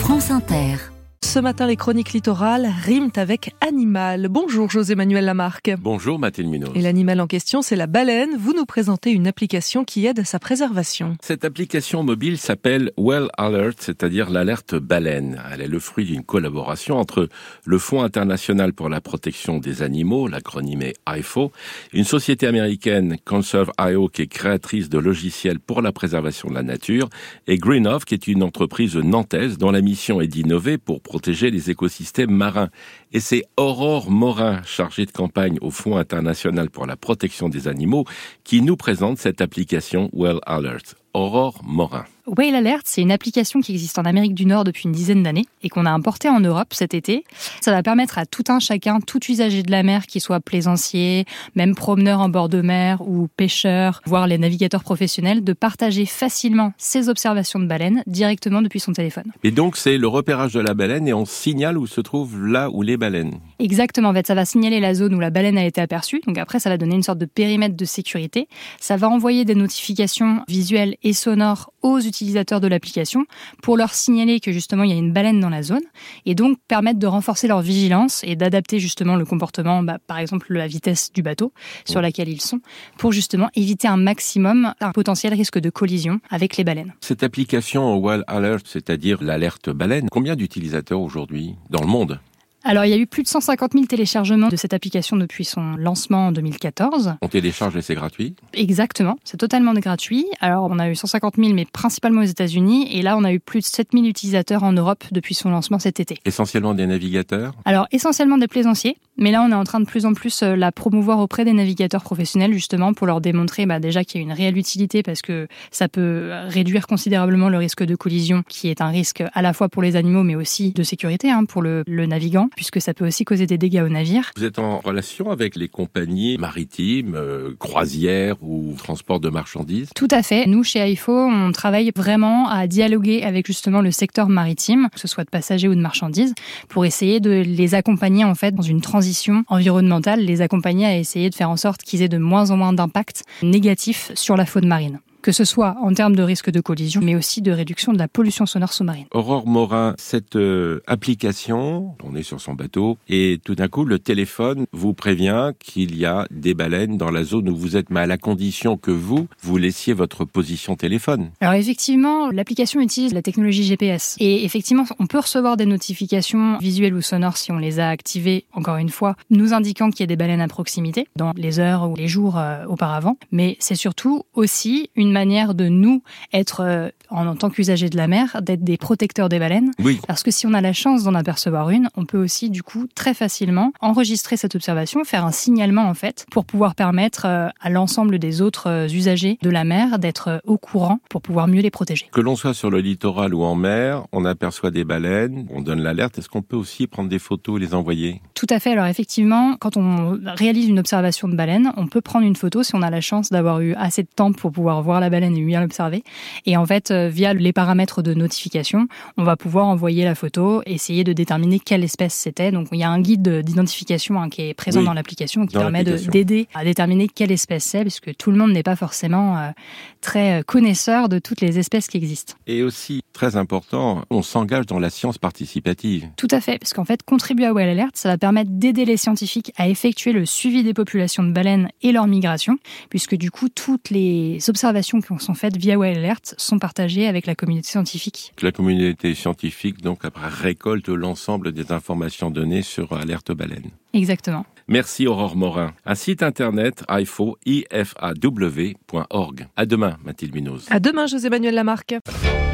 France Inter. Ce matin, les chroniques littorales riment avec animal. Bonjour José-Manuel Lamarque. Bonjour Mathilde Munoz. Et l'animal en question, c'est la baleine. Vous nous présentez une application qui aide à sa préservation. Cette application mobile s'appelle Whale Alert, c'est-à-dire l'alerte baleine. Elle est le fruit d'une collaboration entre le Fonds international pour la protection des animaux, l'acronyme est IFO, une société américaine Conserve.io qui est créatrice de logiciels pour la préservation de la nature, et Greenhoff qui est une entreprise nantaise dont la mission est d'innover pour protéger les écosystèmes marins. Et c'est Aurore Morin, chargée de campagne au Fonds international pour la protection des animaux, qui nous présente cette application Whale Alert. Aurore Morin. Whale Alert, c'est une application qui existe en Amérique du Nord depuis une dizaine d'années et qu'on a importée en Europe cet été. Ça va permettre à tout un chacun, tout usager de la mer, qu'il soit plaisancier, même promeneur en bord de mer ou pêcheur, voire les navigateurs professionnels, de partager facilement ses observations de baleines directement depuis son téléphone. Et donc c'est le repérage de la baleine et on signale où se trouve là où les baleines. Exactement, en fait, ça va signaler la zone où la baleine a été aperçue. Donc après, ça va donner une sorte de périmètre de sécurité. Ça va envoyer des notifications visuelles et sonores aux utilisateurs de l'application pour leur signaler que justement il y a une baleine dans la zone et donc permettre de renforcer leur vigilance et d'adapter justement le comportement, par exemple la vitesse du bateau sur laquelle ils sont, pour justement éviter un maximum un potentiel risque de collision avec les baleines. Cette application Whale Alert, c'est-à-dire l'alerte baleine, combien d'utilisateurs aujourd'hui dans le monde ? Alors, il y a eu plus de 150 000 téléchargements de cette application depuis son lancement en 2014. On télécharge et c'est gratuit ? Exactement, c'est totalement gratuit. Alors, on a eu 150 000, mais principalement aux États-Unis. Et là, on a eu plus de 7 000 utilisateurs en Europe depuis son lancement cet été. Essentiellement des navigateurs ? Alors, essentiellement des plaisanciers. Mais là, on est en train de plus en plus la promouvoir auprès des navigateurs professionnels, justement, pour leur démontrer déjà qu'il y a une réelle utilité parce que ça peut réduire considérablement le risque de collision, qui est un risque à la fois pour les animaux, mais aussi de sécurité pour le navigant, puisque ça peut aussi causer des dégâts aux navires. Vous êtes en relation avec les compagnies maritimes, croisières ou transport de marchandises ? Tout à fait. Nous, chez IFO, on travaille vraiment à dialoguer avec justement le secteur maritime, que ce soit de passagers ou de marchandises, pour essayer de les accompagner en fait dans une transition environnementale, les accompagner à essayer de faire en sorte qu'ils aient de moins en moins d'impact négatif sur la faune marine. Que ce soit en termes de risque de collision, mais aussi de réduction de la pollution sonore sous-marine. Aurore Morin, cette application, on est sur son bateau, et tout d'un coup, le téléphone vous prévient qu'il y a des baleines dans la zone où vous êtes, mais à la condition que vous laissiez votre position téléphone. Alors effectivement, l'application utilise la technologie GPS. Et effectivement, on peut recevoir des notifications visuelles ou sonores si on les a activées, encore une fois, nous indiquant qu'il y a des baleines à proximité, dans les heures ou les jours auparavant. Mais c'est surtout aussi une manière de nous être, en tant qu'usagers de la mer, d'être des protecteurs des baleines. Oui. Parce que si on a la chance d'en apercevoir une, on peut aussi du coup très facilement enregistrer cette observation, faire un signalement en fait, pour pouvoir permettre à l'ensemble des autres usagers de la mer d'être au courant pour pouvoir mieux les protéger. Que l'on soit sur le littoral ou en mer, on aperçoit des baleines, on donne l'alerte. Est-ce qu'on peut aussi prendre des photos et les envoyer ? Tout à fait. Alors effectivement, quand on réalise une observation de baleine, on peut prendre une photo si on a la chance d'avoir eu assez de temps pour pouvoir voir la baleine et bien l'observer. Et en fait, via les paramètres de notification, on va pouvoir envoyer la photo, essayer de déterminer quelle espèce c'était. Donc il y a un guide d'identification qui est présent dans l'application qui permet d'aider à déterminer quelle espèce c'est, puisque tout le monde n'est pas forcément très connaisseur de toutes les espèces qui existent. Et aussi, très important, on s'engage dans la science participative. Tout à fait, parce qu'en fait, contribuer à Whale Alert, ça va permettre d'aider les scientifiques à effectuer le suivi des populations de baleines et leur migration, puisque du coup, toutes les observations qui sont faites via Whale Alert sont partagées avec la communauté scientifique. La communauté scientifique, donc, après, récolte l'ensemble des informations données sur Alerte Baleine. Exactement. Merci Aurore Morin. Un site internet ifaw.org. À demain, Mathilde Munoz. À demain, José-Manuel Lamarque.